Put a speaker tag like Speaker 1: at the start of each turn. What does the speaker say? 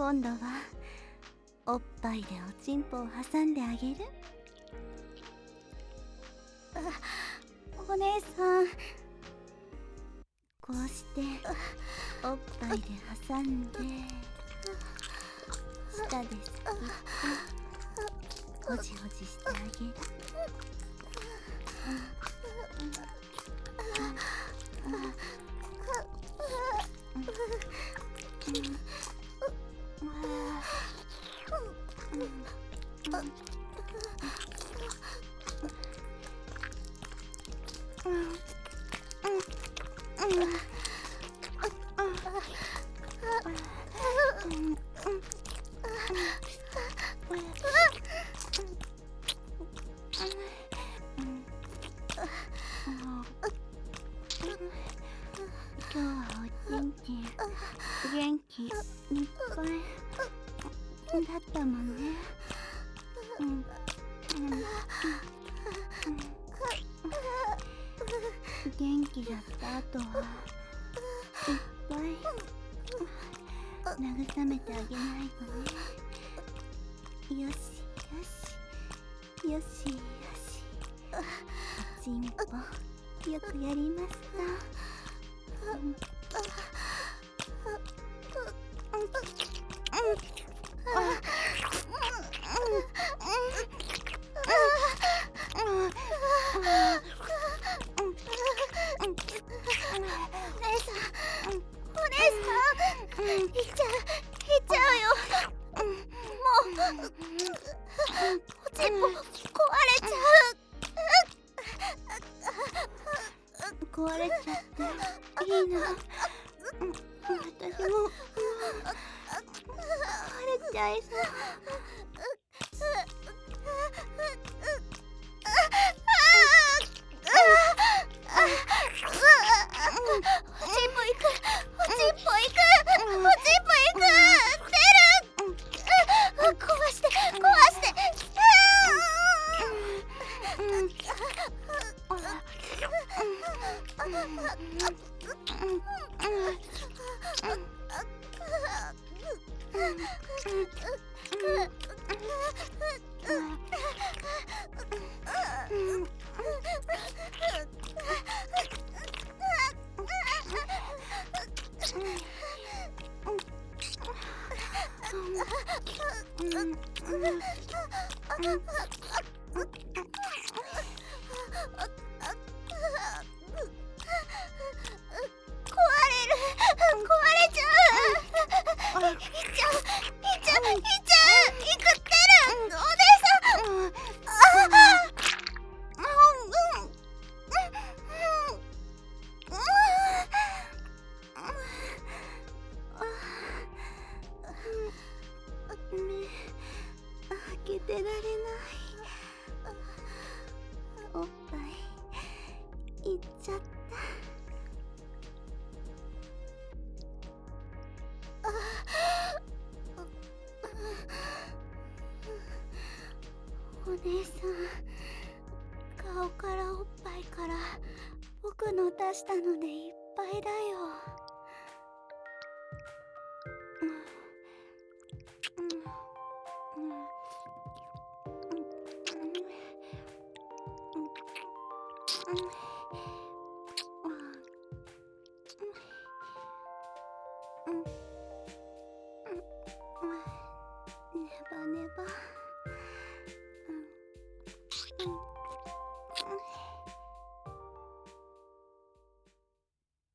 Speaker 1: 今度はおっぱいでおちんぽを挟んであげる。お姉さん、こうしておっぱいで挟んで舌で吸ってほじほじしてあげる。今日はおちんちん元気いっぱいだったもんね。元気だった後はいっぱい慰めてあげないとね。よしよしよしよし、おちんぽよくやりました。いっちゃうよ。もうおちんぽ壊れちゃう。壊れちゃっていいな。私も壊れちゃいそう。開けてられない。おっぱいいっちゃった。お姉さん、顔からおっぱいから僕の出したのでいっぱいだよ。ネバネバ。